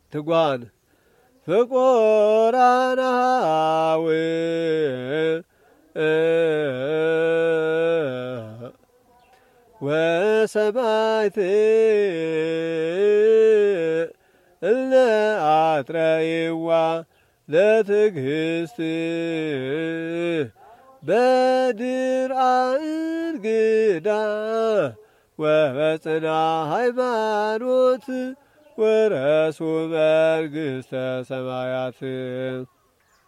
ትጓን ፍቁራን አኀው ወሰማዕት እለ አጥረይዋ ለትዕግሥት በድርአ እንግዳ ወበጽና ሃይማኖት ወረሱ መንግሥተ ሰማያት